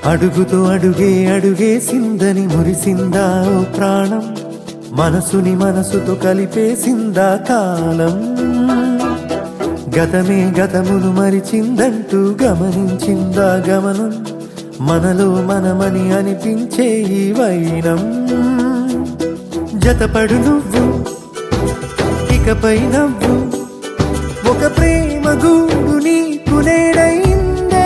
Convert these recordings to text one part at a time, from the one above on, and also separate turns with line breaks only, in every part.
అడుగుతో అడుగే అడుగేసిందని మురిసిందా ఓ ప్రాణం, మనసుని మనసుతో కలిపేసిందా కాలం. గతమే గతమును మరిచిందంటూ గమనించిందా గమనం, మనలో మనమని అనిపించే ఈ వైనం. జతపడు నువ్వు ఇకపై నవ్వు, ఒక ప్రేమ గూడు నీకు నేడైందే.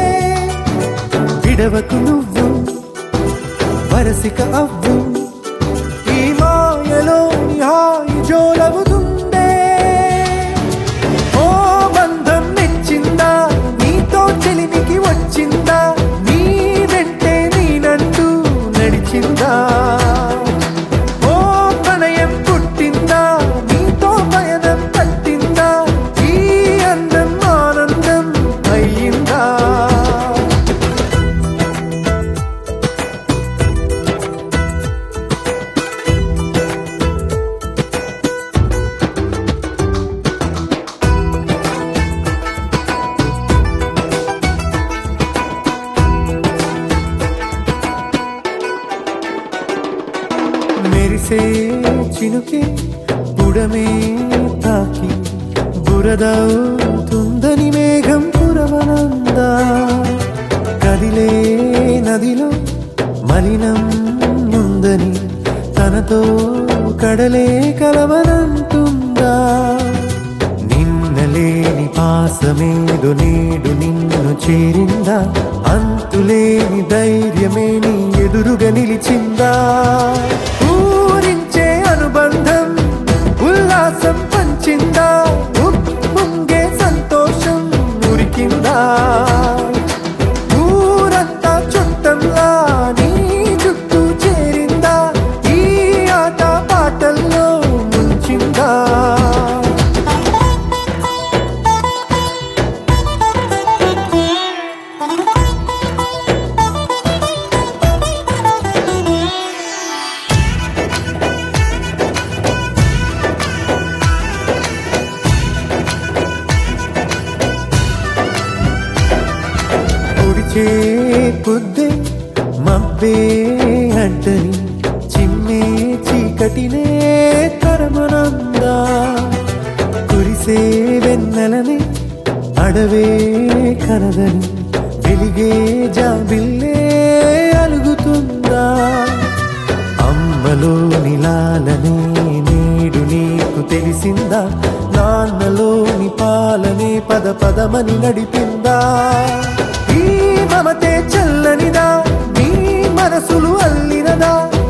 విడవకు నువ్వు వరసిక అవ్వు, ఈ మాయలోని హాయి జోలవుతుందే. ఓ బంధం మెచ్చిందా, నీతో చెలిమికి వచ్చిందా, నీ వెంటే నేనంటూ నడిచిందా. ఓ ప్రణయం పుట్టిందా, నీతో పయనం పట్టిందా, ఈ అందం ఆనందం అయ్యిందా. మెరిసే చినుకే పుడమే తాకి బురదవుతుందని మేఘం పురవనందా. కదిలే నదిలో మలినం ఉందని తనతో కడలే కలవనంటుందా. నిన్నలేని పాసమేదో నేడు నిన్ను చేరిందా, అంతులేని ధైర్యమే నీ ఎదురుగా నిలిచిందా. ఊరించే అనుబంధం ఉల్లాసం పంచిందా, ఉప్పొంగే సంతోషం ఉరికిందా. ఊరంతా చుట్టంలా నీ చుట్టూ చేరిందా, ఈ ఆట పాటల్లో ముంచిందా. పొడిచే పొద్దే మబ్బే అడ్డని చిమ్మే చీకటినే తరమనందా. కురిసే వెన్నెలని అడవే కనదని వెలిగే జాబిల్లే అలుగుతుందా. అమ్మలోని లాలనే నేడు నీకు తెలిసిందా, నాన్నలోని పాలనే పద పదమని నడిపిందా. ఈ మమతే చల్లనిదా, నీ మనసులు అల్లినదా,